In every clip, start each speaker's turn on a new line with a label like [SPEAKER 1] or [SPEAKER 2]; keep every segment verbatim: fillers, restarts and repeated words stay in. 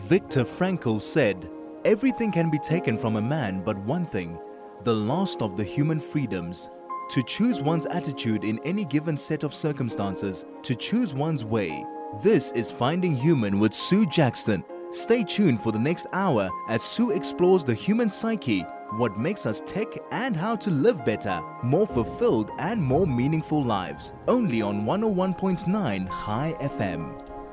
[SPEAKER 1] Viktor Frankl said, "Everything can be taken from a man but one thing, the last of the human freedoms. To choose one's attitude in any given set of circumstances, to choose one's way." This is Finding Human with Sue Jackson. Stay tuned for the next hour as Sue explores the human psyche, what makes us tick, and how to live better, more fulfilled and more meaningful lives. Only on one oh one point nine High F M.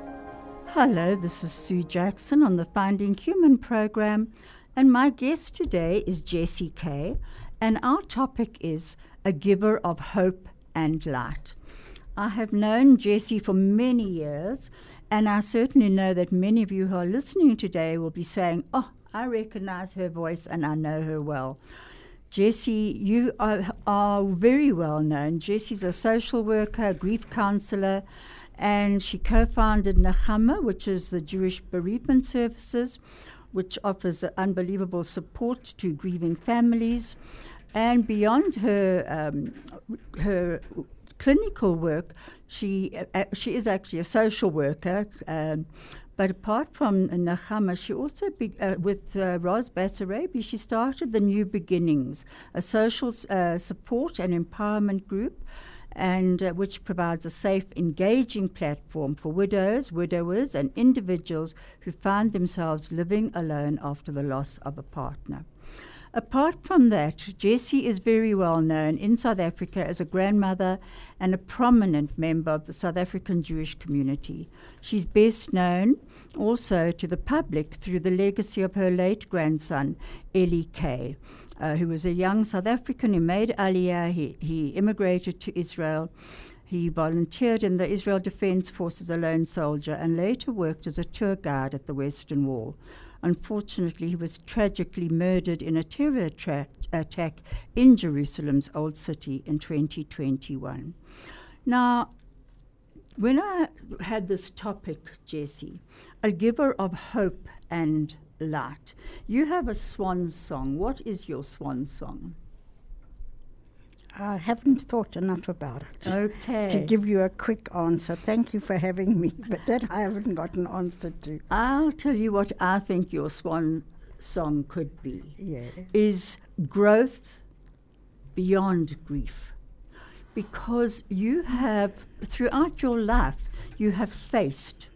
[SPEAKER 2] Hello, this is Sue Jackson on the Finding Human program, and my guest today is Jessie Kay, and our topic is a giver of hope and light. I have known Jessie for many years, and I certainly know that many of you who are listening today will be saying, "Oh, I recognize her voice and I know her well." Jessie, you are, are very well known. Jessie's a social worker, a grief counselor, and she co-founded Nechama, which is the Jewish Bereavement Services, which offers unbelievable support to grieving families. And beyond her um, her clinical work, she uh, she is actually a social worker. Um, but apart from Nechama, she also, be, uh, with uh, Roz Basarabi, she started the New Beginnings, a social uh, support and empowerment group, and uh, which provides a safe, engaging platform for widows, widowers, and individuals who find themselves living alone after the loss of a partner. Apart from that, Jessie is very well known in South Africa as a grandmother and a prominent member of the South African Jewish community. She's best known also to the public through the legacy of her late grandson, Eli Kay, uh, who was a young South African who made Aliyah. He, he immigrated to Israel. He volunteered in the Israel Defense Force as a lone soldier and later worked as a tour guide at the Western Wall. Unfortunately, he was tragically murdered in a terror tra- attack in Jerusalem's Old City in twenty twenty-one. Now, when I had this topic, Jessie, a giver of hope and light, you have a swan song. What is your swan song?
[SPEAKER 3] I haven't thought enough about it
[SPEAKER 2] Okay.
[SPEAKER 3] to give you a quick answer. Thank you for having me, but that I haven't got an answer to.
[SPEAKER 2] I'll tell you what I think your swan song could be.
[SPEAKER 3] Yeah.
[SPEAKER 2] Is growth beyond grief. Because you have, throughout your life, you have faced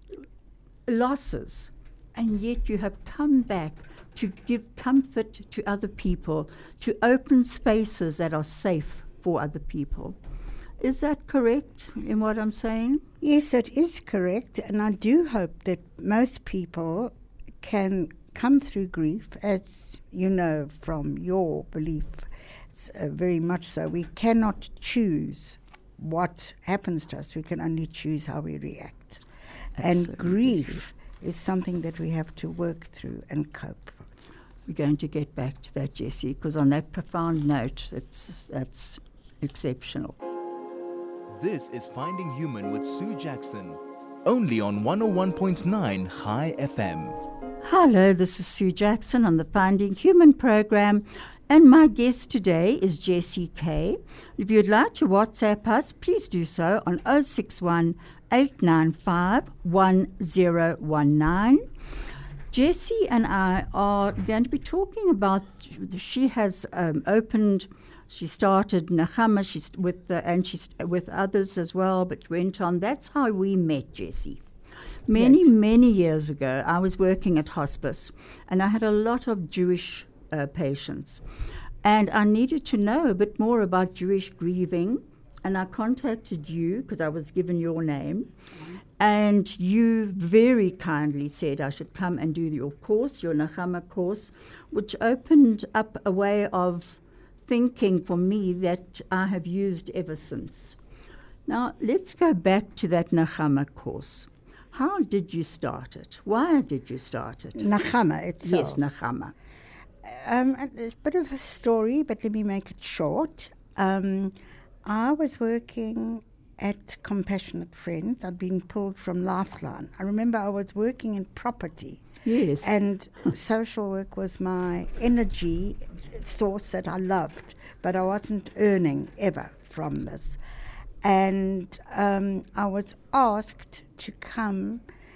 [SPEAKER 2] losses, and yet you have come back to give comfort to other people, to open spaces that are safe for other people. Is that correct in what I'm saying?
[SPEAKER 3] Yes, that is correct, and I do hope that most people can come through grief, as you know from your belief, uh, very much so. We cannot choose what happens to us. We can only choose how we react.
[SPEAKER 2] Absolutely.
[SPEAKER 3] And grief is something that we have to work through and cope.
[SPEAKER 2] We're going to get back to that, Jessie, because on that profound note, it's, that's exceptional.
[SPEAKER 1] This is Finding Human with Sue Jackson. Only on one oh one point nine High F M.
[SPEAKER 2] Hello, this is Sue Jackson on the Finding Human program, and my guest today is Jessie Kay. If you'd like to WhatsApp us, please do so on oh six one, eight nine five, one oh one nine. Jessie and I are going to be talking about, she has um, opened, she started Nechama, she's with the, and she's with others as well, but went on. That's how we met, Jessie. Many,
[SPEAKER 3] Yes.
[SPEAKER 2] many years ago, I was working at hospice, and I had a lot of Jewish uh, patients. And I needed to know a bit more about Jewish grieving, and I contacted you because I was given your name. And you very kindly said I should come and do your course, your Nechama course, which opened up a way of thinking for me that I have used ever since. Now, let's go back to that Nechama course. How did you start it? Why did you start it?
[SPEAKER 3] Nechama itself.
[SPEAKER 2] Yes, Nechama.
[SPEAKER 3] Um, and it's a bit of a story, but let me make it short. Um, I was working at Compassionate Friends. I'd been pulled from Lifeline. I remember I was working in property.
[SPEAKER 2] Yes.
[SPEAKER 3] And social work was my energy source that I loved, but I wasn't earning ever from this. And um, I was asked to come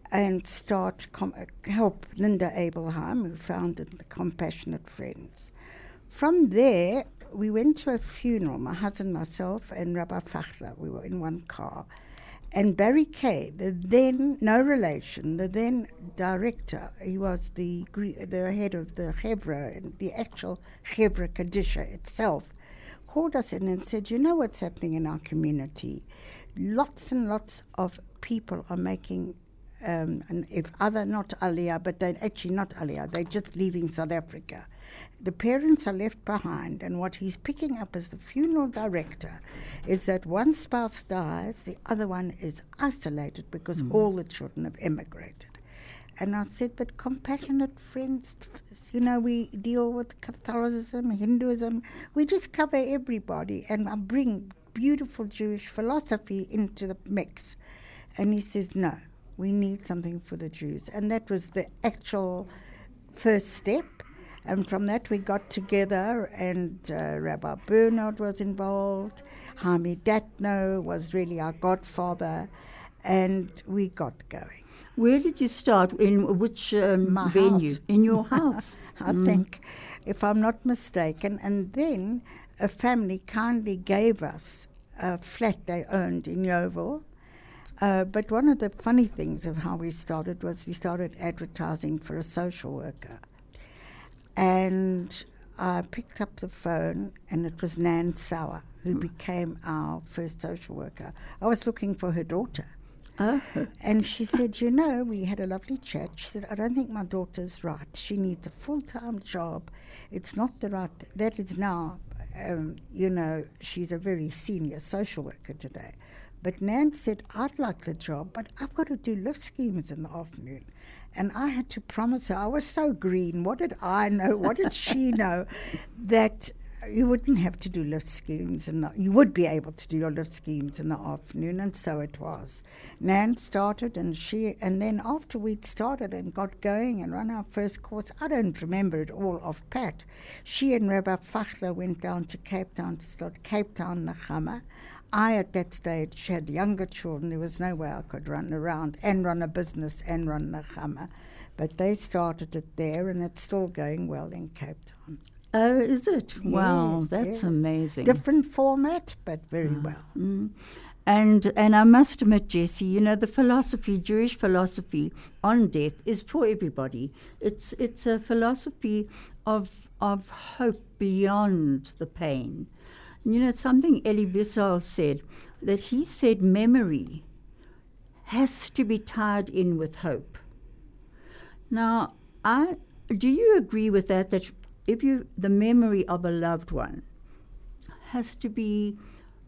[SPEAKER 3] and start com- help Linda Abelheim, who founded the Compassionate Friends. From there, we went to a funeral, my husband, myself, and Rabbi Fachler. We were in one car. And Barry Kay, the then, no relation, the then director, he was the the head of the Chevra, and the actual Chevra Kadisha itself, called us in and said, you know what's happening in our community? Lots and lots of people are making, um, an, if other, not Aliyah, but they're actually not Aliyah, they're just leaving South Africa. The parents are left behind, and what he's picking up as the funeral director is that one spouse dies, the other one is isolated because mm. all the children have emigrated. And I said, but Compassionate Friends, you know, we deal with Catholicism, Hinduism, we just cover everybody, and I bring beautiful Jewish philosophy into the mix. And he says, no, we need something for the Jews. And that was the actual first step. And from that we got together, and uh, Rabbi Bernard was involved, Hami Datno was really our godfather, and we got going.
[SPEAKER 2] Where did you start? In which um,
[SPEAKER 3] My
[SPEAKER 2] venue?
[SPEAKER 3] house.
[SPEAKER 2] In your house?
[SPEAKER 3] I
[SPEAKER 2] Mm.
[SPEAKER 3] think, if I'm not mistaken. And then a family kindly gave us a flat they owned in Yeovil. Uh, but one of the funny things of how we started was we started advertising for a social worker. And I picked up the phone, and it was Nan Sauer, who mm. became our first social worker. I was looking for her daughter.
[SPEAKER 2] Oh.
[SPEAKER 3] And she said, you know, we had a lovely chat. She said, I don't think my daughter's right. She needs a full-time job. It's not the right... That is now, um, you know, she's a very senior social worker today. But Nan said, I'd like the job, but I've got to do lift schemes in the afternoon. And I had to promise her, I was so green, what did I know, what did she know, that you wouldn't have to do lift schemes, and you would be able to do your lift schemes in the afternoon, and so it was. Nan started, and she, and then after we'd started and got going and run our first course, I don't remember it all off pat, she and Rabbi Fachler went down to Cape Town to start Cape Town Nechama. I, at that stage, had younger children. There was no way I could run around and run a business and run Nechama. But they started it there, and it's still going well in Cape Town.
[SPEAKER 2] Oh, is it? Wow,
[SPEAKER 3] Yes,
[SPEAKER 2] that's
[SPEAKER 3] yes.
[SPEAKER 2] amazing.
[SPEAKER 3] Different format, but very
[SPEAKER 2] Mm.
[SPEAKER 3] well.
[SPEAKER 2] Mm. And and I must admit, Jessie, you know, the philosophy, Jewish philosophy on death is for everybody. It's it's a philosophy of of hope beyond the pain. You know, something Elie Wiesel said, that he said memory has to be tied in with hope. Now, I do you agree with that, that if you, the memory of a loved one has to be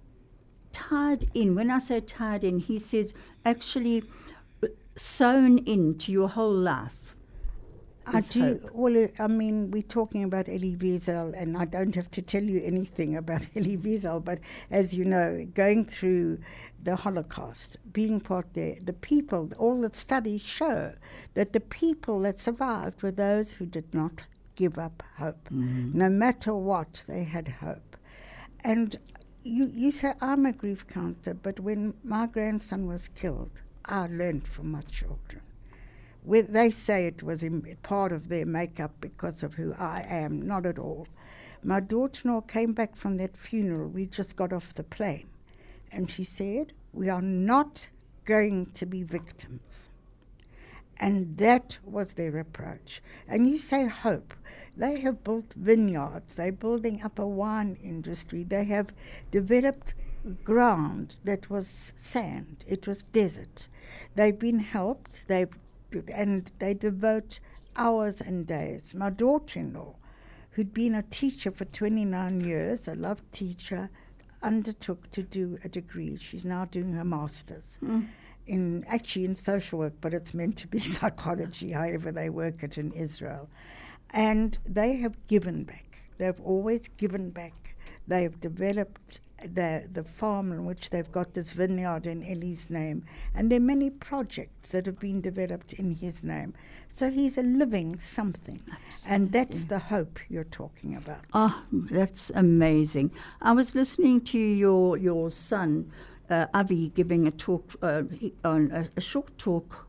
[SPEAKER 2] tied in, when I say tied in, he says actually sewn into your whole life.
[SPEAKER 3] I do. Well, I mean, we're talking about Elie Wiesel, and I don't have to tell you anything about Elie Wiesel, but as you know, going through the Holocaust, being part there, the people, all the studies show that the people that survived were those who did not give up hope.
[SPEAKER 2] Mm-hmm.
[SPEAKER 3] No matter what, they had hope. And you, you say, I'm a grief counselor, but when my grandson was killed, I learned from my children. Where they say it was in part of their makeup because of who I am, not at all. My daughter-in-law came back from that funeral. We just got off the plane. And she said, we are not going to be victims. And that was their approach. And you say hope. They have built vineyards. They're building up a wine industry. They have developed ground that was sand. It was desert. They've been helped. They've and they devote hours and days. My daughter-in-law, who'd been a teacher for twenty-nine years, a love teacher, undertook to do a degree. She's now doing her master's
[SPEAKER 2] Mm.
[SPEAKER 3] in actually in social work, but it's meant to be psychology, however they work it in Israel. And they have given back. They've always given back. They've developed the the farm in which they've got this vineyard in Elie's name. And there are many projects that have been developed in his name. So he's a living something.
[SPEAKER 2] Absolutely.
[SPEAKER 3] And that's the hope you're talking about.
[SPEAKER 2] Oh, that's amazing. I was listening to your your son, uh, Avi, giving a talk, uh, he- on a, a short talk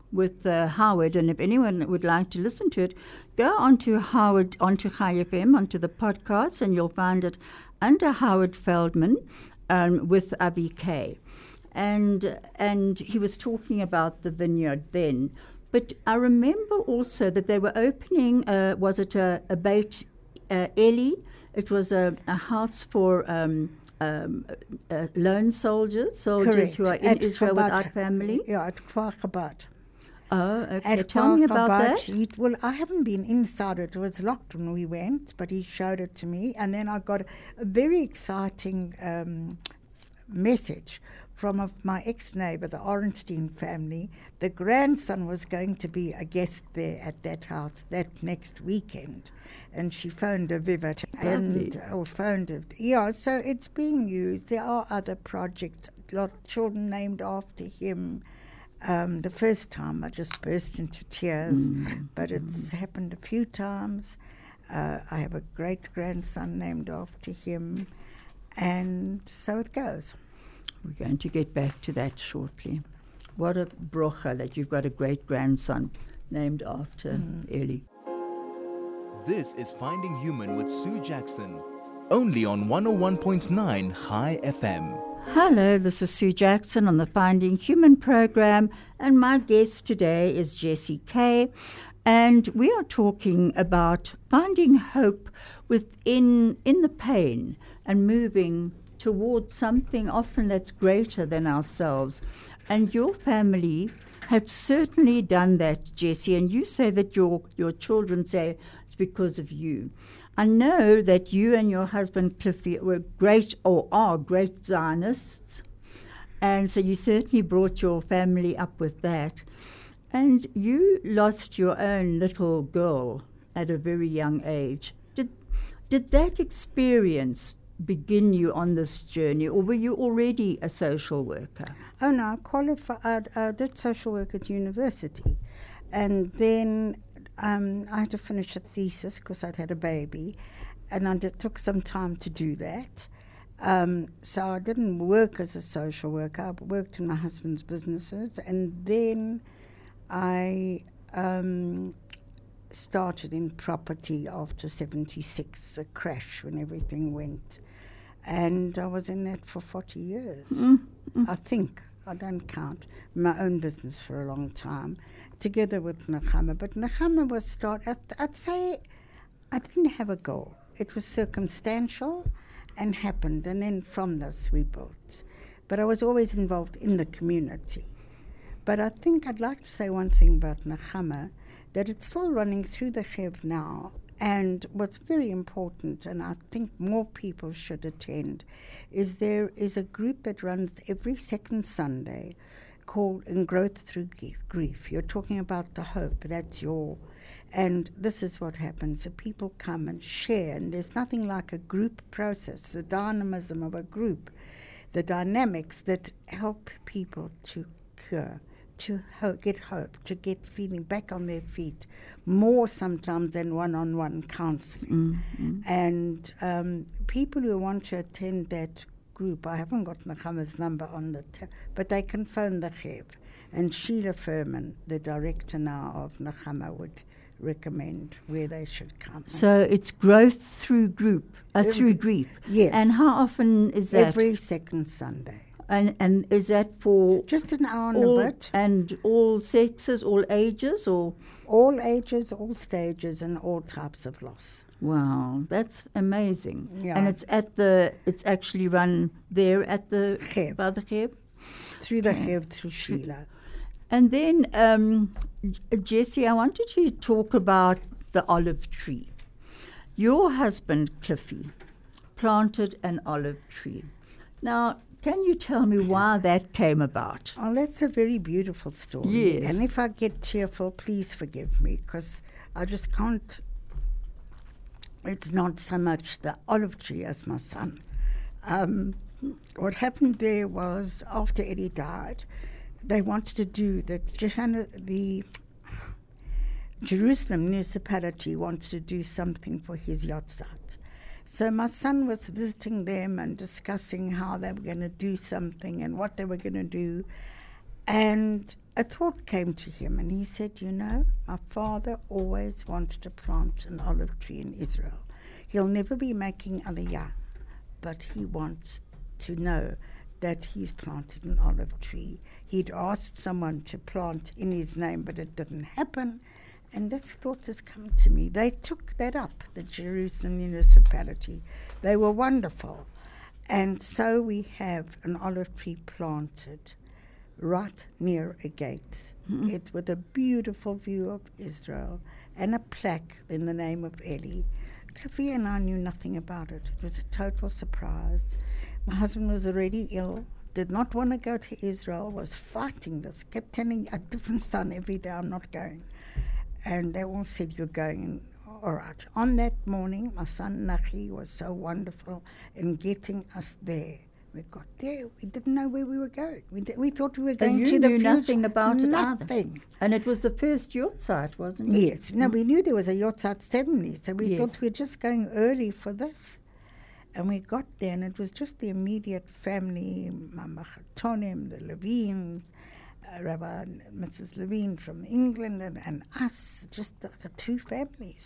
[SPEAKER 2] with uh, Howard, and if anyone would like to listen to it, go onto Howard, onto Chai F M, onto the podcast, and you'll find it under Howard Feldman um, with Avi K. And, and he was talking about the vineyard then. But I remember also that they were opening, uh, was it a, a Beit uh, Eli? It was a, a house for um, um, uh, lone soldiers, soldiers
[SPEAKER 3] Correct.
[SPEAKER 2] who are in
[SPEAKER 3] At
[SPEAKER 2] Israel
[SPEAKER 3] Chabad.
[SPEAKER 2] without family.
[SPEAKER 3] Yeah, at Kfar Chabad.
[SPEAKER 2] Oh, okay.
[SPEAKER 3] At
[SPEAKER 2] Tell me
[SPEAKER 3] Kfar
[SPEAKER 2] about
[SPEAKER 3] Chabad,
[SPEAKER 2] that.
[SPEAKER 3] he- well, I haven't been inside it. It was locked when we went, but he showed it to me. And then I got a very exciting um, message from a, my ex-neighbor, the Orenstein family. The grandson was going to be a guest there at that house that next weekend. And she phoned a Vivat and
[SPEAKER 2] Lovely.
[SPEAKER 3] or phoned it. Yeah, so it's being used. There are other projects, lot of children named after him. Um, the first time I just burst into tears,
[SPEAKER 2] Mm.
[SPEAKER 3] but it's happened a few times. Uh, I have a great-grandson named after him, and so it goes.
[SPEAKER 2] We're going to get back to that shortly. What a brocha that you've got a great-grandson named after
[SPEAKER 3] Mm.
[SPEAKER 2] Eli.
[SPEAKER 1] This is Finding Human with Sue Jackson, only on one oh one point nine Chai F M.
[SPEAKER 2] Hello, this is Sue Jackson on the Finding Human program, and my guest today is Jessie Kay, and we are talking about finding hope within in the pain and moving towards something often that's greater than ourselves. And your family have certainly done that, Jessie, and you say that your, your children say it's because of you. I know that you and your husband Cliffy were great or are great Zionists, and so you certainly brought your family up with that. And you lost your own little girl at a very young age. Did, did that experience begin you on this journey, or were you already a social worker?
[SPEAKER 3] Oh no, I qualified. I did social work at university, and then um, I had to finish a thesis because I'd had a baby, and I did, took some time to do that. Um, so I didn't work as a social worker. I worked in my husband's businesses, and then I um, started in property after seventy-six, the crash when everything went. And I was in that for forty years,
[SPEAKER 2] Mm, mm.
[SPEAKER 3] I think. I don't count. My own business for a long time, together with Nechama. But Nechama was start. I'd, I'd say I didn't have a goal. It was circumstantial and happened. And then from this we built. But I was always involved in the community. But I think I'd like to say one thing about Nechama, that it's still running through the Chev now. And what's very important, and I think more people should attend, is there is a group that runs every second Sunday called In Growth Through Grief. You're talking about the hope, that's your, and this is what happens. The people come and share, and there's nothing like a group process, the dynamism of a group, the dynamics that help people to cure, to ho- get hope, to get feeling back on their feet, more sometimes than one-on-one counseling.
[SPEAKER 2] Mm, mm.
[SPEAKER 3] And um, people who want to attend that group, I haven't got Nechama's number on the, t- but they can phone the Chev. And Sheila Furman, the director now of Nechama, would recommend where they should come.
[SPEAKER 2] So it's growth through group, uh,
[SPEAKER 3] Every-
[SPEAKER 2] through grief.
[SPEAKER 3] Yes.
[SPEAKER 2] And how often is that?
[SPEAKER 3] Every second Sunday.
[SPEAKER 2] And and is that for
[SPEAKER 3] Just an hour and
[SPEAKER 2] all
[SPEAKER 3] a bit.
[SPEAKER 2] and all sexes, all ages, or
[SPEAKER 3] All ages, all stages, and all types of loss.
[SPEAKER 2] wow, that's amazing.
[SPEAKER 3] Yeah.
[SPEAKER 2] And it's at the it's actually run there at the
[SPEAKER 3] Chev.
[SPEAKER 2] by the Chev.
[SPEAKER 3] Through the Chev, through Sheila.
[SPEAKER 2] And then um, J- Jessie, I wanted to talk about the olive tree. Your husband Cliffy planted an olive tree. Now, can you tell me why that came about?
[SPEAKER 3] Oh, that's a very beautiful story.
[SPEAKER 2] Yes.
[SPEAKER 3] And if I get tearful, please forgive me, because I just can't. It's not so much the olive tree as my son. Um, what happened there was, after Eddie died, they wanted to do the Johanna, the Jerusalem municipality wanted to do something for his yahrzeit. So my son was visiting them and discussing how they were going to do something and what they were going to do. And a thought came to him, and he said, you know, my father always wanted to plant an olive tree in Israel. He'll never be making aliyah, but he wants to know that he's planted an olive tree. He'd asked someone to plant in his name, but it didn't happen. And this thought has come to me. They took that up, the Jerusalem municipality. They were wonderful. And so we have an olive tree planted right near a gate. Mm-hmm. It's with a beautiful view of Israel and a plaque in the name of Eli. Cliffy and I knew nothing about it. It was a total surprise. My husband was already ill, did not want to go to Israel, was fighting this, kept telling a different son every day, I'm not going. And they all said, you're going. And, all right. On that morning, my son Nachi was so wonderful in getting us there. We got there. We didn't know where we were going. We, d- we thought we were going
[SPEAKER 2] and
[SPEAKER 3] to
[SPEAKER 2] you
[SPEAKER 3] the
[SPEAKER 2] knew
[SPEAKER 3] future.
[SPEAKER 2] Nothing about
[SPEAKER 3] nothing.
[SPEAKER 2] it either. And it was the first yacht site, wasn't it?
[SPEAKER 3] Yes. No, mm. we knew there was a yacht site seventy, so we
[SPEAKER 2] yes.
[SPEAKER 3] thought we were just going early for this. And we got there, and it was just the immediate family, Mama Chatonim, the Levines, uh, Rabbi and Missus Levine from England, and, and us, just the, the two families.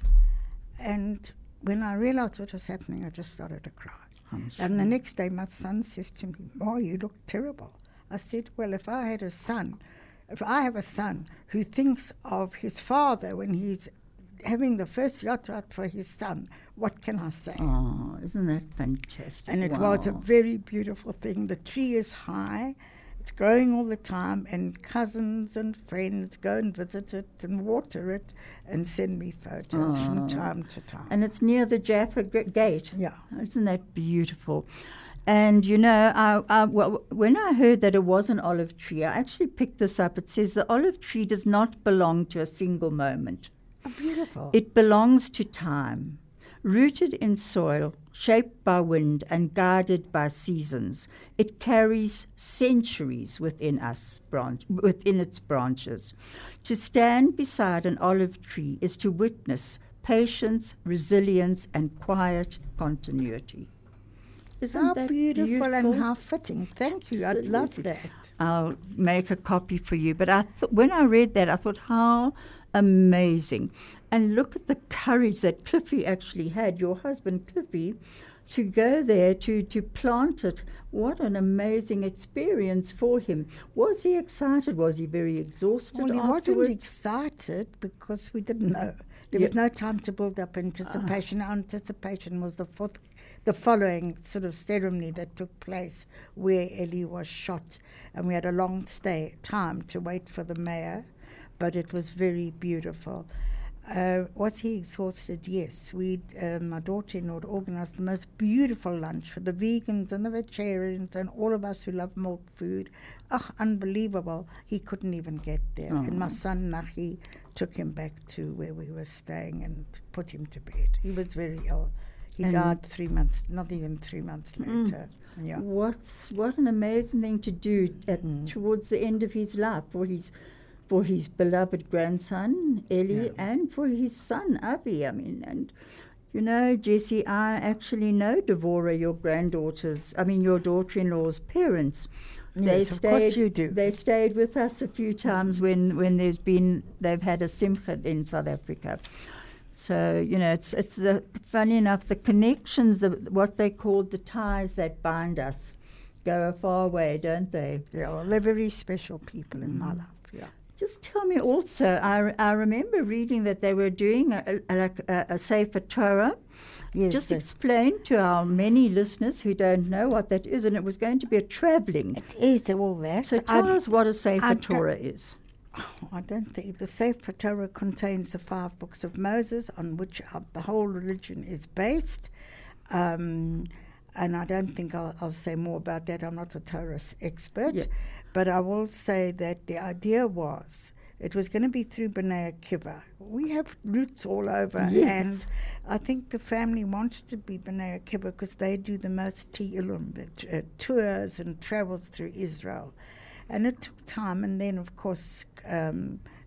[SPEAKER 3] And when I realized what was happening, I just started to cry.
[SPEAKER 2] Sure.
[SPEAKER 3] And the next day, my son says to me, "Oh, you look terrible." I said, "Well, if I had a son, if I have a son who thinks of his father when he's having the first yacht out for his son, what can I say?"
[SPEAKER 2] Oh, isn't that fantastic?
[SPEAKER 3] And it
[SPEAKER 2] wow.
[SPEAKER 3] was a very beautiful thing. The tree is high. It's growing all the time, and cousins and friends go and visit it and water it and send me photos oh. from time to time.
[SPEAKER 2] And it's near the Jaffa g- Gate.
[SPEAKER 3] Yeah.
[SPEAKER 2] Isn't that beautiful? And, you know, I, I, well, when I heard that it was an olive tree, I actually picked this up. It says the olive tree does not belong to a single moment.
[SPEAKER 3] Oh, beautiful.
[SPEAKER 2] It belongs to time. Rooted in soil, shaped by wind and guided by seasons, it carries centuries within us, branch, within its branches. To stand beside an olive tree is to witness patience, resilience, and quiet continuity. Isn't
[SPEAKER 3] how
[SPEAKER 2] that
[SPEAKER 3] beautiful,
[SPEAKER 2] beautiful
[SPEAKER 3] and how fitting. Thank you.
[SPEAKER 2] Absolutely.
[SPEAKER 3] I'd love that.
[SPEAKER 2] I'll make a copy for you. But I th- when I read that, I thought, how amazing. And look at the courage that Cliffy actually had, your husband Cliffy, to go there to, to plant it. What an amazing experience for him. Was he excited? Was he very exhausted
[SPEAKER 3] Well, he
[SPEAKER 2] afterwards?
[SPEAKER 3] wasn't excited because we didn't know. There
[SPEAKER 2] Yeah.
[SPEAKER 3] was no time to build up anticipation. Our anticipation was the fourth, the following sort of ceremony that took place where Eli was shot. And we had a long stay time to wait for the mayor, but it was very beautiful. Uh, was he exhausted? Yes. We, uh, my daughter-in-law organised the most beautiful lunch for the vegans and the vegetarians and all of us who love milk food. Oh, unbelievable. He couldn't even get there.
[SPEAKER 2] Oh.
[SPEAKER 3] And my son, Nachi, took him back to where we were staying and put him to bed. He was very ill. He
[SPEAKER 2] And
[SPEAKER 3] died three months, not even three months
[SPEAKER 2] Mm.
[SPEAKER 3] later. Yeah.
[SPEAKER 2] What's, what an amazing thing to do at,
[SPEAKER 3] Mm.
[SPEAKER 2] towards the end of his life for his for his beloved grandson, Eli,
[SPEAKER 3] Yeah.
[SPEAKER 2] and for his son, Abi. I mean, and, you know, Jessie, I actually know Devorah, your granddaughter's, I mean, your daughter-in-law's parents. They
[SPEAKER 3] Yes, of
[SPEAKER 2] stayed,
[SPEAKER 3] course you do.
[SPEAKER 2] They stayed with us a few times when, when there's been, they've had a simcha in South Africa. So, you know, it's it's the funny enough, the connections, the, what they called the ties that bind us, go a far way, don't they?
[SPEAKER 3] Yeah, well, they're very special people in my life, yeah.
[SPEAKER 2] Just tell me also, I, re- I remember reading that they were doing a, a, like a, a Sefer Torah.
[SPEAKER 3] Yes,
[SPEAKER 2] Just
[SPEAKER 3] they-
[SPEAKER 2] explain to our many listeners who don't know what that is, and it was going to be a travelling.
[SPEAKER 3] It is all that.
[SPEAKER 2] So tell
[SPEAKER 3] I-
[SPEAKER 2] us what a Sefer
[SPEAKER 3] I don't-
[SPEAKER 2] Torah is.
[SPEAKER 3] Oh, I don't think the Sefer Torah contains the five books of Moses on which our, the whole religion is based. Um, and I don't think I'll, I'll say more about that. I'm not a Torah expert.
[SPEAKER 2] Yeah.
[SPEAKER 3] But I will say that the idea was it was going to be through B'nai Akiva. We have roots all over.
[SPEAKER 2] Yes.
[SPEAKER 3] And I think the family wanted to be B'nai Akiva because they do the most Ti'ilum, the t- uh, tours and travels through Israel. And it took time, and then, of course, um,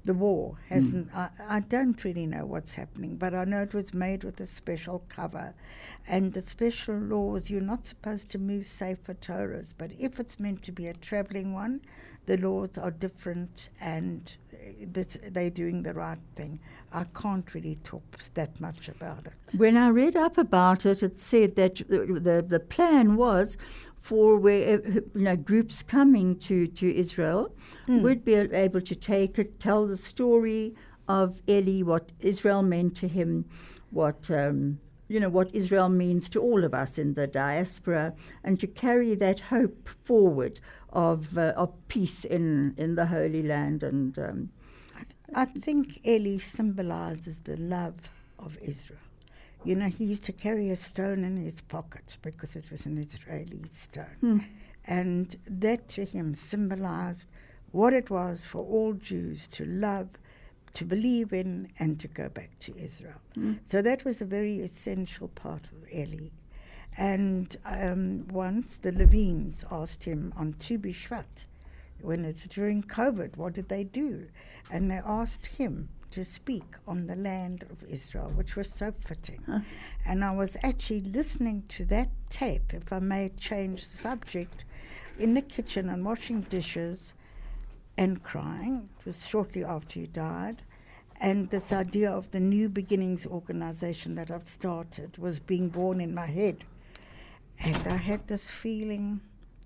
[SPEAKER 3] the war hasn't. Mm. I, I don't really know what's happening, but I know it was made with a special cover, and the special laws. You're not supposed to move Sefer Torahs, but if it's meant to be a traveling one, the laws are different, and this, they're doing the right thing. I can't really talk that much about it.
[SPEAKER 2] When I read up about it, it said that the the, the plan was for where you know groups coming to, to Israel mm. would be able to take it, tell the story of Eli, what Israel meant to him, what um, you know what Israel means to all of us in the diaspora, and to carry that hope forward of uh, of peace in, in the Holy Land. And um,
[SPEAKER 3] I, th- I think Eli symbolizes the love of Israel. You know, he used to carry a stone in his pocket because it was an Israeli stone. Hmm. And that to him symbolized what it was for all Jews to love, to believe in, and to go back to Israel. Hmm. So that was a very essential part of Eli. And um, once the Levines asked him on Tu B'Shvat, when it's during COVID, what did they do? And they asked him to speak on the land of Israel, which was so fitting. Huh. And I was actually listening to that tape, if I may change the subject, in the kitchen and washing dishes and crying. It was shortly after he died. And this idea of the New Beginnings organization that I've started was being born in my head. And I had this feeling,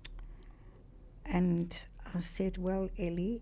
[SPEAKER 3] and I said, well, Eli,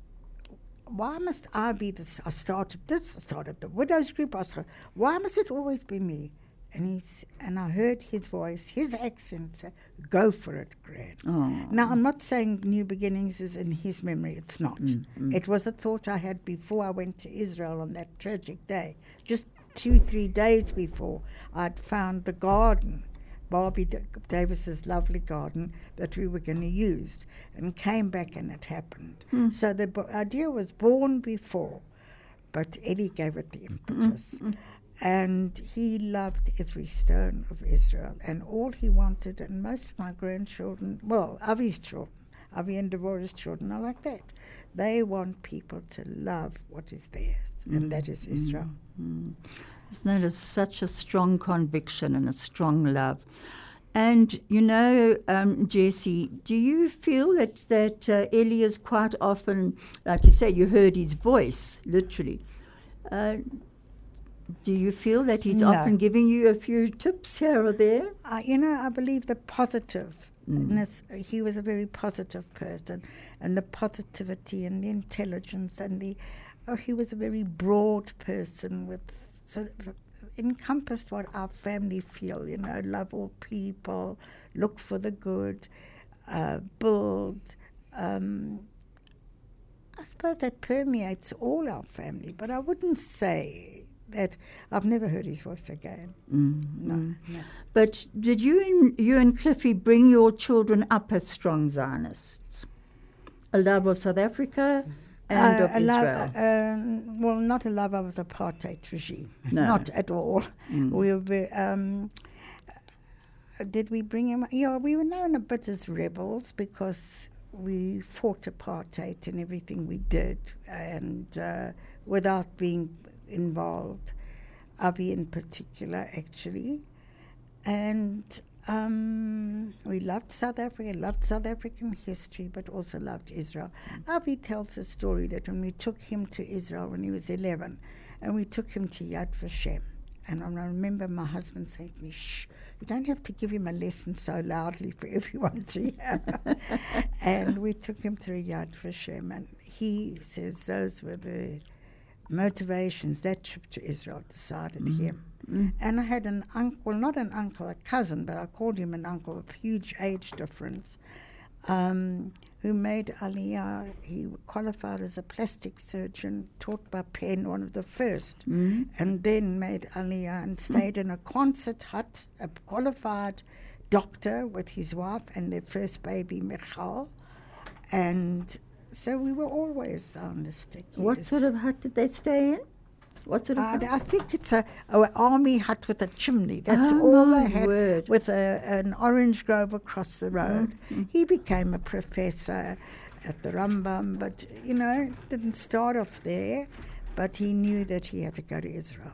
[SPEAKER 3] why must I be this? I started this, I started the widows group. I said, why must it always be me? And he's, and I heard his voice, his accent say, go for it, Gran. Oh. Now, I'm not saying New Beginnings is in his memory. It's not. Mm, mm. It was a thought I had before I went to Israel on that tragic day. Just two, three days before, I'd found the garden, Barbie D- Davis's lovely garden that we were going to use, and came back and it happened. Mm. So the b- idea was born before, but Eli gave it the impetus. Mm. And he loved every stone of Israel, and all he wanted, and most of my grandchildren, well, Avi's children, Avi and Devorah's children are like that. They want people to love what is theirs, mm. and that is Israel.
[SPEAKER 2] Mm. Isn't that such a strong conviction and a strong love? And, you know, um, Jessie, do you feel that, that uh, Eli is quite often, like you say, you heard his voice, literally. Uh, do you feel that he's no. often giving you a few tips here or there?
[SPEAKER 3] Uh, you know, I believe the positive. Mm. He was a very positive person, and the positivity and the intelligence and the, oh, he was a very broad person with sort of encompassed what our family feel, you know, love all people, look for the good, uh, build. Um, I suppose that permeates all our family, but I wouldn't say that. I've never heard his voice again. Mm. No, no.
[SPEAKER 2] But did you and, you and Cliffy bring your children up as strong Zionists? A love of South Africa? Mm. And uh, of Israel.
[SPEAKER 3] Lo- uh, well, not a love of the apartheid regime. No. Not at all. Mm. We were, um, did we bring him? Yeah, we were known a bit as rebels because we fought apartheid in everything we did, and uh, without being involved. Avi in particular, actually. And Um, we loved South Africa, loved South African history, but also loved Israel. Mm. Avi tells a story that when we took him to Israel when he was eleven, and we took him to Yad Vashem, and I remember my husband saying to me, shh, you don't have to give him a lesson so loudly for everyone to hear. And we took him to Yad Vashem, and he says those were the motivations. That trip to Israel decided mm. him. Mm. And I had an uncle, well, not an uncle, a cousin, but I called him an uncle of huge age difference, um, who made Aliyah. He qualified as a plastic surgeon, taught by Penn, one of the first, mm. and then made Aliyah and stayed mm. in a concert hut, a qualified doctor with his wife and their first baby, Michal. And so we were always Zionistic.
[SPEAKER 2] What sort of hut did they stay in? What's it
[SPEAKER 3] Uh,
[SPEAKER 2] about?
[SPEAKER 3] I think it's a, a army hut with a chimney. That's
[SPEAKER 2] Oh,
[SPEAKER 3] all
[SPEAKER 2] my
[SPEAKER 3] they had,
[SPEAKER 2] word.
[SPEAKER 3] with a, an orange grove across the road.
[SPEAKER 2] Mm-hmm.
[SPEAKER 3] He became a professor at the Rambam, but, you know, didn't start off there, but he knew that he had to go to Israel.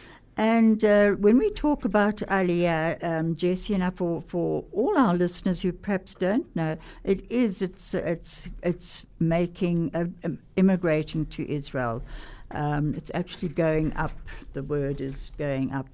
[SPEAKER 2] And uh, when we talk about Aliyah, um, Jessie, and I, for, for all our listeners who perhaps don't know, it is, it's, it's, it's making, uh, um, immigrating to Israel. Um, it's actually going up, the word is going up.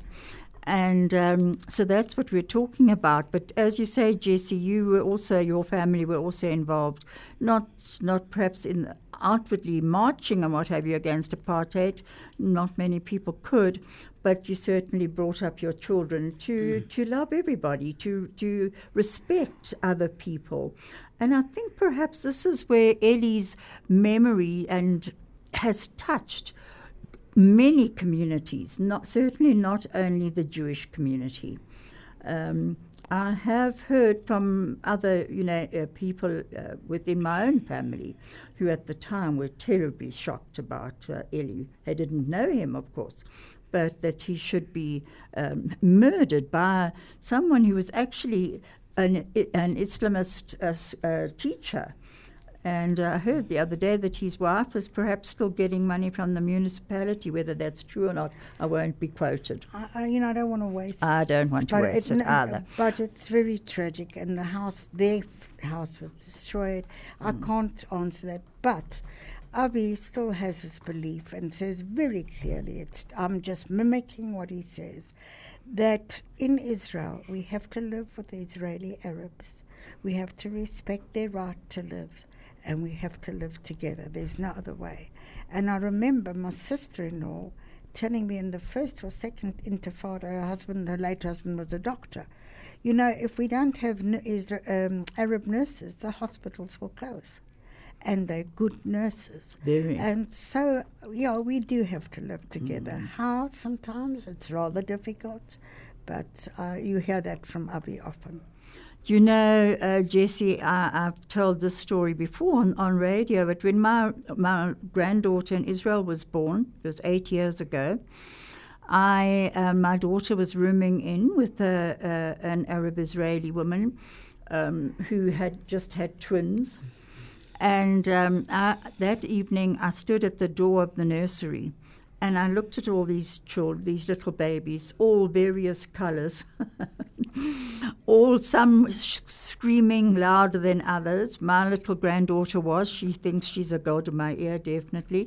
[SPEAKER 2] And um, so that's what we're talking about. But as you say, Jessie, you were also, your family were also involved, not not perhaps in outwardly marching and what have you against apartheid. Not many people could, but you certainly brought up your children to, mm. to love everybody, to, to respect other people. And I think perhaps this is where Ellie's memory and has touched many communities, not certainly not only the Jewish community. Um, I have heard from other, you know, uh, people uh, within my own family who at the time were terribly shocked about uh, Eli. They didn't know him, of course, but that he should be um, murdered by someone who was actually an, an Islamist uh, uh, teacher. And I uh, heard the other day that his wife is perhaps still getting money from the municipality. Whether that's true or not, I won't be quoted.
[SPEAKER 3] I, I, you know, I don't want to waste
[SPEAKER 2] I don't want to waste it,
[SPEAKER 3] it
[SPEAKER 2] it either.
[SPEAKER 3] But it's very tragic, and the house, their f- house was destroyed. Mm. I can't answer that. But Avi still has his belief and says very clearly, it's, I'm just mimicking what he says, that in Israel we have to live with the Israeli Arabs. We have to respect their right to live. And we have to live together. There's no other way. And I remember my sister-in-law telling me in the first or second intifada, her husband, her late husband, was a doctor. You know, if we don't have n- Isra- um, Arab nurses, the hospitals will close. And they're good nurses.
[SPEAKER 2] Very.
[SPEAKER 3] And so, yeah, we do have to live together.
[SPEAKER 2] Mm.
[SPEAKER 3] How? Sometimes it's rather difficult, but uh, you hear that from Avi often.
[SPEAKER 2] You know, uh, Jessie, I, I've told this story before on, on radio, but when my my granddaughter in Israel was born, it was eight years ago, I uh, my daughter was rooming in with a, uh, an Arab Israeli woman um, who had just had twins. And um, I, that evening I stood at the door of the nursery and I looked at all these children, these little babies, all various colors, all some sh- screaming louder than others. My little granddaughter was. She thinks she's a god in my ear, definitely.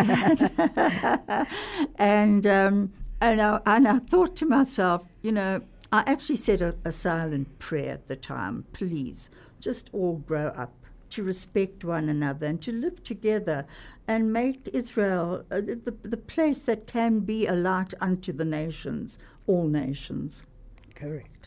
[SPEAKER 2] and um, and, I, and I thought to myself, you know, I actually said a, a silent prayer at the time. Please, just all grow up to respect one another and to live together and make Israel uh, the, the place that can be a light unto the nations, all nations.
[SPEAKER 3] Correct.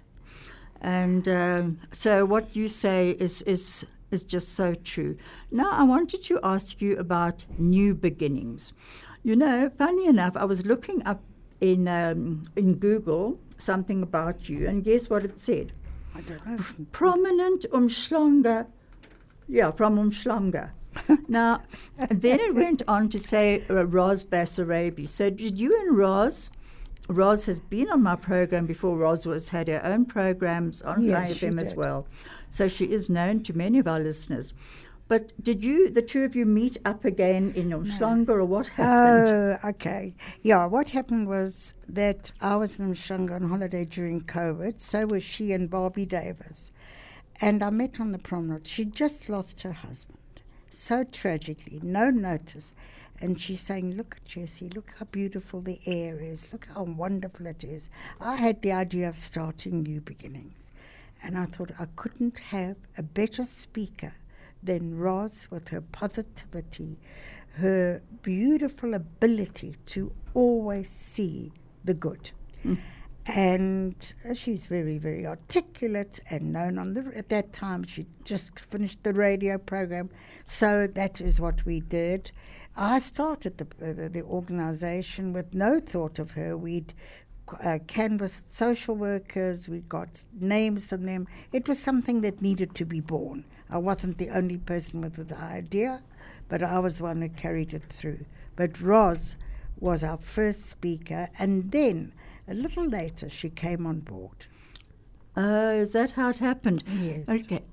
[SPEAKER 2] And um, so what you say is, is, is just so true. Now I wanted to ask you about new beginnings. You know, funny enough, I was looking up in, um, in Google something about you, and guess what it said?
[SPEAKER 3] I don't know.
[SPEAKER 2] P- prominent Umschlanger. Yeah, from Umschlanger. Now, then it went on to say uh, Roz Basarabi. So did you and Roz, Roz has been on my program before. Roz was had her own programs on
[SPEAKER 3] Yes,
[SPEAKER 2] Chai F M
[SPEAKER 3] she
[SPEAKER 2] as
[SPEAKER 3] did.
[SPEAKER 2] well. So she is known to many of our listeners. But did you, the two of you, meet up again in Umschlanger, or what happened?
[SPEAKER 3] Oh, okay. Yeah, what happened was that I was in Umschlanger on holiday during COVID. So was she and Barbie Davis. And I met on the promenade. She just lost her husband, so tragically, no notice. And she's saying, look, Jessie, look how beautiful the air is. Look how wonderful it is. I had the idea of starting new beginnings. And I thought I couldn't have a better speaker than Roz with her positivity, her beautiful ability to always see the good. Mm. And uh, she's very, very articulate and known on the. At that time, she just finished the radio program, so that is what we did. I started the uh, the organisation with no thought of her. We'd uh, canvassed social workers. We got names from them. It was something that needed to be born. I wasn't the only person with the idea, but I was the one who carried it through. But Roz was our first speaker, and then a little later she came on board.
[SPEAKER 2] Oh, is that how it happened?
[SPEAKER 3] Yes.
[SPEAKER 2] Okay.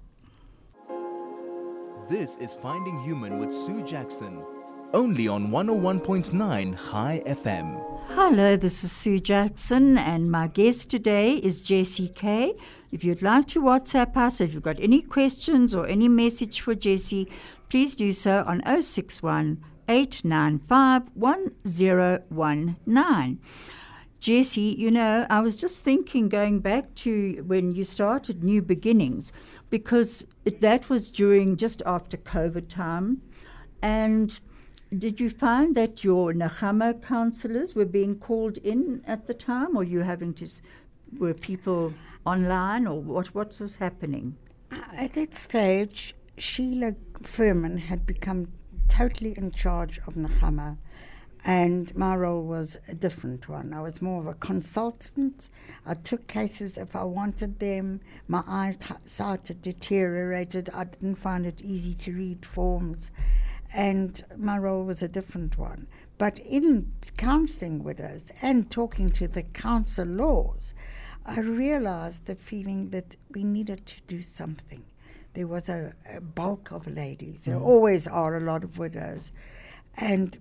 [SPEAKER 1] This is Finding Human with Sue Jackson, only on one oh one point nine High F M.
[SPEAKER 2] Hello, this is Sue Jackson, and my guest today is Jessie K. If you'd like to WhatsApp us, if you've got any questions or any message for Jessie, please do so on oh six one, eight nine five, one oh one nine. Jessie, you know, I was just thinking, going back to when you started New Beginnings, because it, that was during, just after COVID time, and did you find that your Nechama counselors were being called in at the time, or you having to, s- were people online, or what, what was happening?
[SPEAKER 3] At that stage, Sheila Furman had become totally in charge of Nechama, and my role was a different one. I was more of a consultant. I took cases if I wanted them. My eyesight had deteriorated. I didn't find it easy to read forms, and my role was a different one. But in counselling widows and talking to the counsellors, I realised the feeling that we needed to do something. There was a, a bulk of ladies. There always are a lot of widows. And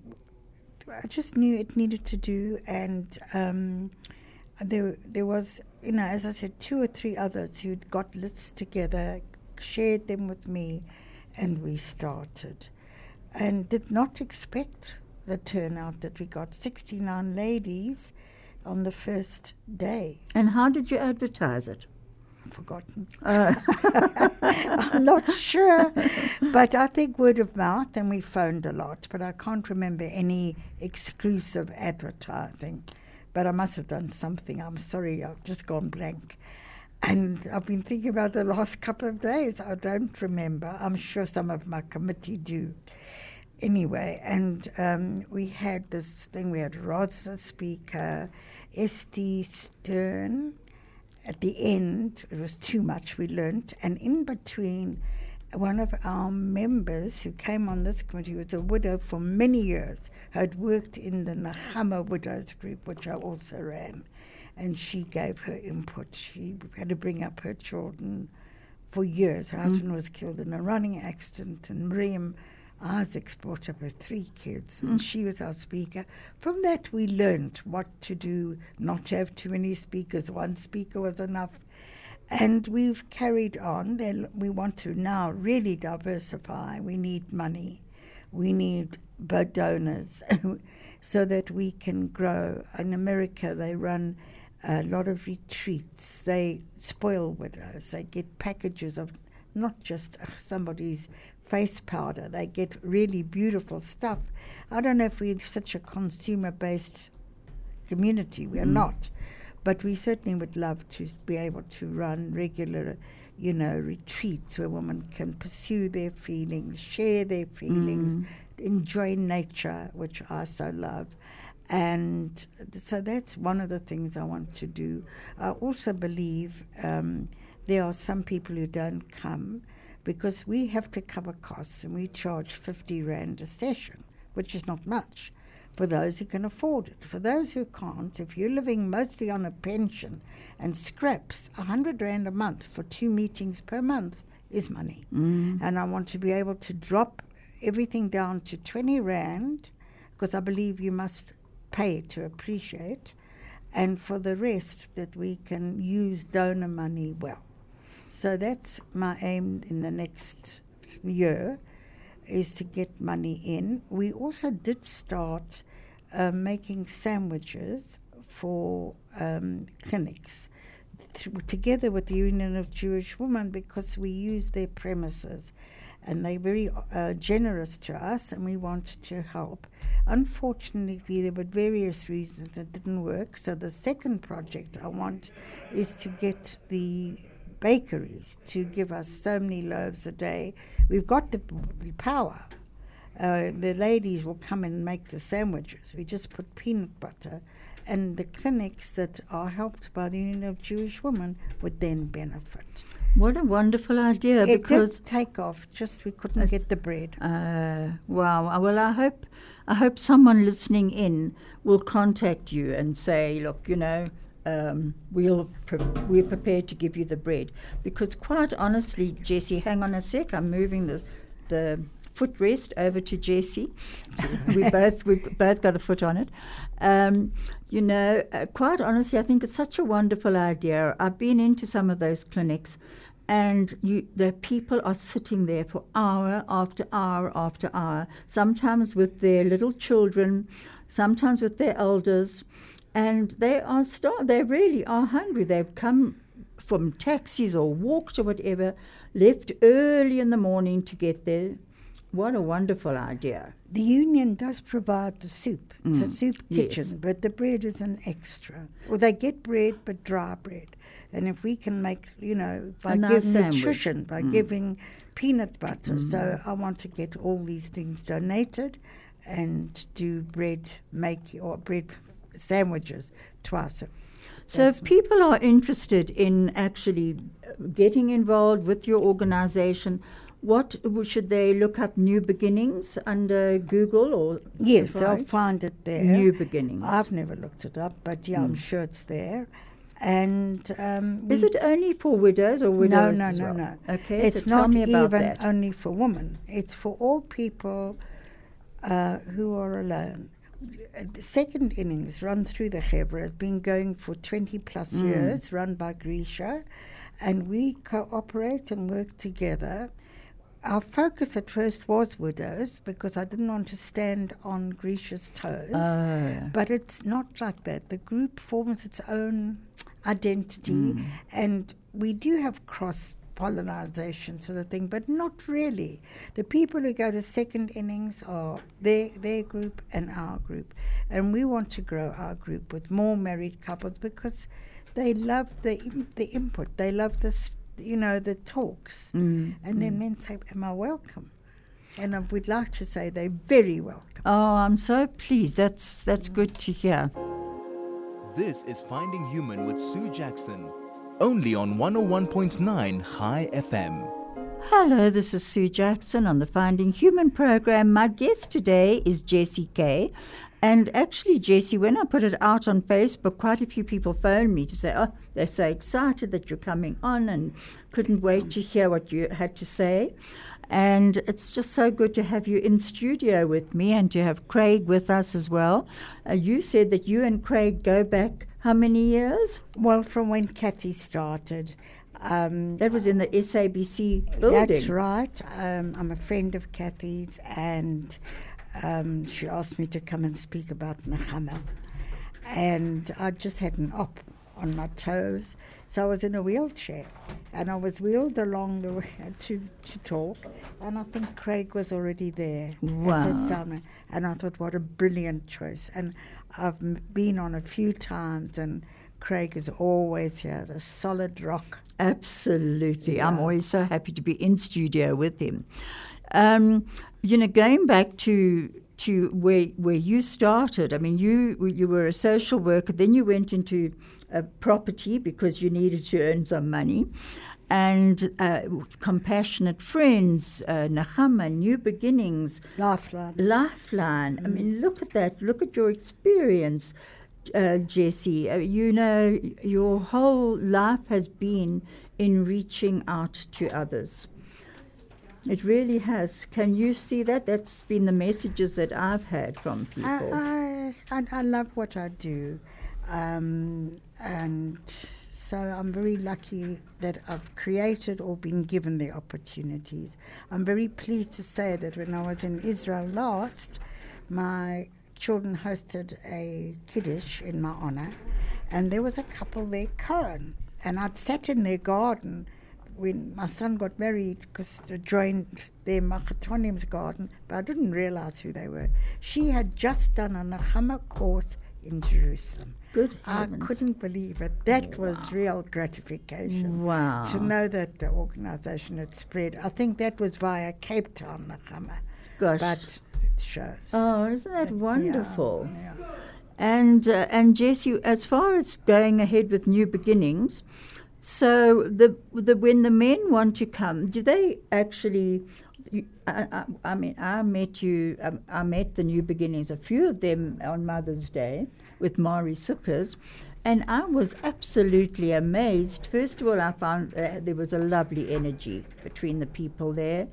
[SPEAKER 3] I just knew it needed to do, and um, there, there was, you know, as I said, two or three others who'd got lists together, shared them with me, and we started. And did not expect the turnout that we got, sixty-nine ladies on the first day.
[SPEAKER 2] And how did you advertise it?
[SPEAKER 3] I've forgotten.
[SPEAKER 2] Uh,
[SPEAKER 3] I'm not sure, but I think word of mouth, and we phoned a lot, but I can't remember any exclusive advertising. But I must have done something. I'm sorry, I've just gone blank. And I've been thinking about the last couple of days. I don't remember. I'm sure some of my committee do. Anyway, and um, we had this thing, we had Roz the speaker, S T Stern. At the end, it was too much, we learnt, and in between, one of our members who came on this committee was a widow for many years, had worked in the Nechama Widows Group, which I also ran, and she gave her input. She had to bring up her children for years. Her mm. husband was killed in a running accident, and Miriam Isaacs brought up her three kids, and mm. she was our speaker. From that, we learned what to do, not to have too many speakers. One speaker was enough. And we've carried on. Then we want to now really diversify. We need money. We need donors so that we can grow. In America, they run a lot of retreats. They spoil widows. They get packages of not just uh, somebody's face powder. They get really beautiful stuff. I don't know if we're such a consumer-based community. We're mm. not. But we certainly would love to be able to run regular, you know, retreats where women can pursue their feelings, share their feelings, mm. enjoy nature, which I so love. And so that's one of the things I want to do. I also believe um, there are some people who don't come because we have to cover costs, and we charge fifty rand a session, which is not much for those who can afford it. For those who can't, if you're living mostly on a pension and scraps, one hundred rand a month for two meetings per month is money. Mm. And I want to be able to drop everything down to twenty rand, because I believe you must pay to appreciate, and for the rest that we can use donor money well. So that's my aim in the next year, is to get money in. We also did start uh, making sandwiches for um, clinics th- together with the Union of Jewish Women, because we use their premises and they're very uh, generous to us, and we wanted to help. Unfortunately, there were various reasons it didn't work. So the second project I want is to get the bakeries to give us so many loaves a day. We've got the p- power. Uh, the ladies will come and make the sandwiches. We just put peanut butter, and the clinics that are helped by the Union of Jewish Women would then benefit.
[SPEAKER 2] What a wonderful idea!
[SPEAKER 3] It
[SPEAKER 2] because
[SPEAKER 3] did take off, just we couldn't get the bread.
[SPEAKER 2] Uh, wow. Well, I hope I hope someone listening in will contact you and say, look, you know, um, we'll pre- we're prepared to give you the bread. Because quite honestly, Jessie, hang on a sec. I'm moving the the footrest over to Jessie. we both we both got a foot on it. Um, you know, uh, quite honestly, I think it's such a wonderful idea. I've been into some of those clinics. And you, the people are sitting there for hour after hour after hour, sometimes with their little children, sometimes with their elders, and they are star- they really are hungry. They've come from taxis or walked or whatever, left early in the morning to get there. What a wonderful idea.
[SPEAKER 3] The union does provide the soup. It's
[SPEAKER 2] Mm,
[SPEAKER 3] a soup
[SPEAKER 2] yes.
[SPEAKER 3] kitchen, but the bread is an extra. Well, they get bread, but dry bread. And if we can make, you know, by
[SPEAKER 2] A nice
[SPEAKER 3] giving
[SPEAKER 2] sandwich.
[SPEAKER 3] nutrition, by
[SPEAKER 2] Mm.
[SPEAKER 3] giving peanut butter. So I want to get all these things donated and do bread make or bread sandwiches twice. a-
[SPEAKER 2] So
[SPEAKER 3] That's
[SPEAKER 2] if people are interested in actually uh, getting involved with your organization, what w- should they look up New Beginnings under Google or
[SPEAKER 3] Yes, they'll
[SPEAKER 2] Safari?
[SPEAKER 3] find it there.
[SPEAKER 2] New Beginnings.
[SPEAKER 3] I've never looked it up, but yeah, I'm
[SPEAKER 2] Mm.
[SPEAKER 3] sure it's there. And um,
[SPEAKER 2] Is
[SPEAKER 3] we
[SPEAKER 2] it only for widows or
[SPEAKER 3] No,
[SPEAKER 2] widows
[SPEAKER 3] no,
[SPEAKER 2] as
[SPEAKER 3] no,
[SPEAKER 2] well?
[SPEAKER 3] no.
[SPEAKER 2] Okay,
[SPEAKER 3] It's
[SPEAKER 2] so tell
[SPEAKER 3] not
[SPEAKER 2] me about
[SPEAKER 3] even
[SPEAKER 2] that.
[SPEAKER 3] only for women. It's for all people uh, who are alone. Uh, The second innings run through the Hebra has been going for twenty plus
[SPEAKER 2] Mm.
[SPEAKER 3] years, run by Grisha, and we cooperate and work together. Our focus at first was widows because I didn't want to stand on Grisha's toes.
[SPEAKER 2] Oh.
[SPEAKER 3] But it's not like that. The group forms its own identity,
[SPEAKER 2] Mm.
[SPEAKER 3] and we do have cross pollination sort of thing, but not really. The people who go to second innings are their their group and our group, and we want to grow our group with more married couples because they love the im- the input, they love the s- you know the talks,
[SPEAKER 2] Mm,
[SPEAKER 3] and then men say, "Am I welcome?" And I would like to say they're very welcome.
[SPEAKER 2] Oh, I'm so pleased. That's that's good to hear.
[SPEAKER 1] This is Finding Human with Sue Jackson, only on one oh one point nine High F M.
[SPEAKER 2] Hello, this is Sue Jackson on the Finding Human program. My guest today is Jessie Kay. And actually, Jessie, when I put it out on Facebook, quite a few people phoned me to say, oh, they're so excited that you're coming on and couldn't wait to hear what you had to say. And it's just so good to have you in studio with me and to have Craig with us as well. Uh, you said that you and Craig go back how many years?
[SPEAKER 3] Well, from when Kathy started. Um,
[SPEAKER 2] That was in the S A B C building.
[SPEAKER 3] That's right. Um, I'm a friend of Kathy's, and um, she asked me to come and speak about Nechama. And I just had an op on my toes, so I was in a wheelchair. And I was wheeled along the way to, to talk, and I think Craig was already there
[SPEAKER 2] Wow.
[SPEAKER 3] as a son. And I thought, what a brilliant choice. And I've m- been on a few times, and Craig is always here, the solid rock.
[SPEAKER 2] Absolutely. I'm
[SPEAKER 3] Yeah.
[SPEAKER 2] always so happy to be in studio with him. Um, you know, going back to to where where you started, I mean, you you were a social worker, then you went into uh, property because you needed to earn some money, and uh, Compassionate Friends, uh, Nechama, New Beginnings,
[SPEAKER 3] Lifeline.
[SPEAKER 2] Lifeline. I mean, look at that. Look at your experience, uh, Jessie. Uh, you know, your whole life has been in reaching out to others. It really has. Can you see that? That's been the messages that I've had from people.
[SPEAKER 3] I, I, I love what I do. Um, and so I'm very lucky that I've created or been given the opportunities. I'm very pleased to say that when I was in Israel last, my children hosted a Kiddush in my honor, and there was a couple there, Cohen, and I'd sat in their garden when my son got married, because I joined their Machatonim's garden, but I didn't realize who they were. She had just done a Nechama course in Jerusalem.
[SPEAKER 2] Good
[SPEAKER 3] I
[SPEAKER 2] heavens.
[SPEAKER 3] couldn't believe it. That was real gratification.
[SPEAKER 2] Wow.
[SPEAKER 3] To know that the organization had spread. I think that was via Cape Town, Nechama.
[SPEAKER 2] Gosh.
[SPEAKER 3] But it shows.
[SPEAKER 2] Oh, isn't that
[SPEAKER 3] Yeah,
[SPEAKER 2] wonderful?
[SPEAKER 3] yeah.
[SPEAKER 2] And uh, and Jessie, as far as going ahead with New Beginnings, So the the when the men want to come, do they actually? You, I, I, I mean, I met you. Um, I met the New Beginnings. A few of them on Mother's Day with Mari Sukkers, and I was absolutely amazed. First of all, I found uh, there was a lovely energy between the people there,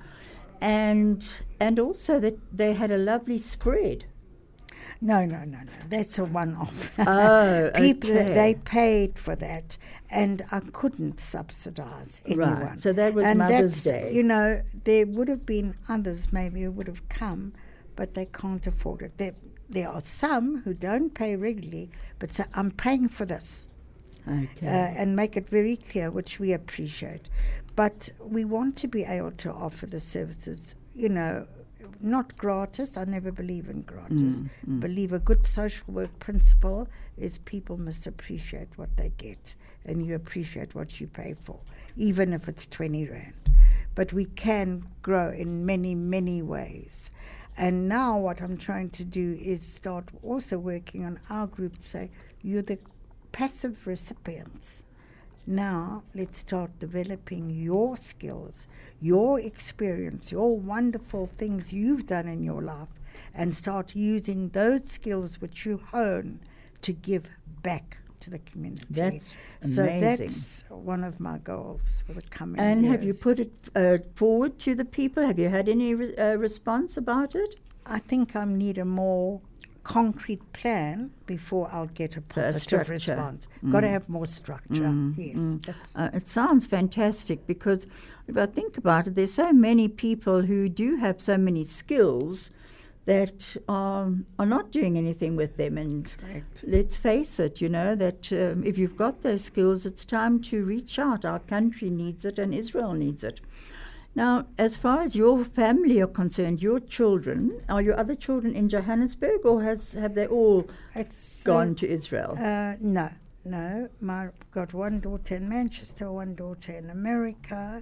[SPEAKER 2] and and also that they had a lovely spread.
[SPEAKER 3] No, no, no, no. That's a one-off.
[SPEAKER 2] Oh,
[SPEAKER 3] People,
[SPEAKER 2] okay.
[SPEAKER 3] they paid for that, and I couldn't subsidise anyone.
[SPEAKER 2] Right, so that was
[SPEAKER 3] and
[SPEAKER 2] Mother's
[SPEAKER 3] that's,
[SPEAKER 2] Day.
[SPEAKER 3] You know, there would have been others maybe who would have come, but they can't afford it. There, there are some who don't pay regularly, but say, I'm paying for this.
[SPEAKER 2] Okay.
[SPEAKER 3] Uh, and make it very clear, which we appreciate. But we want to be able to offer the services, you know, not gratis. I never believe in gratis.
[SPEAKER 2] Mm, mm.
[SPEAKER 3] Believe a good social work principle is people must appreciate what they get, and you appreciate what you pay for, even if it's twenty rand. But we can grow in many, many ways. And now what I'm trying to do is start also working on our group to say, you're the passive recipients. Now let's start developing your skills, your experience, your wonderful things you've done in your life, and start using those skills which you hone to give back to the community.
[SPEAKER 2] That's
[SPEAKER 3] so
[SPEAKER 2] amazing.
[SPEAKER 3] that's one of my goals for the coming
[SPEAKER 2] And
[SPEAKER 3] years.
[SPEAKER 2] have you put it uh, forward to the people? Have you had any re- uh, response about it?
[SPEAKER 3] I think I need a more concrete plan before I'll get a
[SPEAKER 2] So a
[SPEAKER 3] positive
[SPEAKER 2] structure.
[SPEAKER 3] response.
[SPEAKER 2] Mm.
[SPEAKER 3] Got to have more structure.
[SPEAKER 2] Mm,
[SPEAKER 3] yes,
[SPEAKER 2] mm.
[SPEAKER 3] that's
[SPEAKER 2] Uh, it sounds fantastic because if I think about it, there's so many people who do have so many skills that um, are not doing anything with them. And
[SPEAKER 3] correct.
[SPEAKER 2] let's face it, you know, that um, if you've got those skills, it's time to reach out. Our country needs it and Israel needs it. Now, as far as your family are concerned, your children, are your other children in Johannesburg, or has have they all
[SPEAKER 3] It's
[SPEAKER 2] gone
[SPEAKER 3] uh,
[SPEAKER 2] to Israel?
[SPEAKER 3] Uh, no, no. My got one daughter in Manchester, one daughter in America,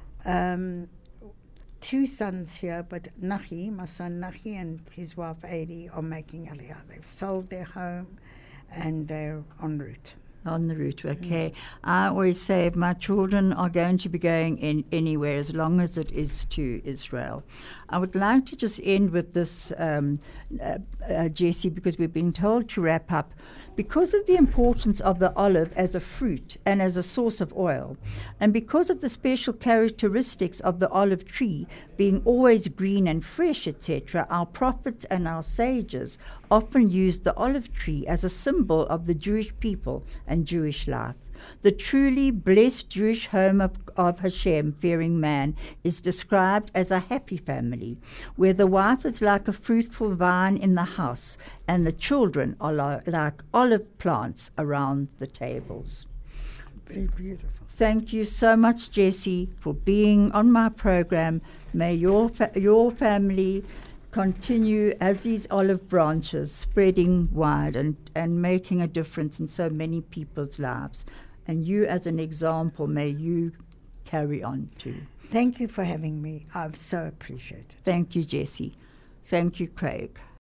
[SPEAKER 3] um, two sons here. But Nahi, my son Nahi, and his wife Adi are making Aliyah. They've sold their home, and they're en route.
[SPEAKER 2] On the route, okay. I always say if my children are going to be going in anywhere, as long as it is to Israel. I would like to just end with this, um, uh, uh, Jessie, because we're being told to wrap up. Because of the importance of the olive as a fruit and as a source of oil, and because of the special characteristics of the olive tree being always green and fresh, et cetera, our prophets and our sages often used the olive tree as a symbol of the Jewish people and Jewish life. The truly blessed Jewish home of, of Hashem, fearing man, is described as a happy family, where the wife is like a fruitful vine in the house, and the children are li- like olive plants around the tables.
[SPEAKER 3] Very beautiful.
[SPEAKER 2] Thank you so much, Jessie, for being on my program. May your fa- your family continue as these olive branches, spreading wide and, and making a difference in so many people's lives. And you, as an example, may you carry on too.
[SPEAKER 3] Thank you for having me. I so appreciate it.
[SPEAKER 2] Thank you, Jessie. Thank you, Craig.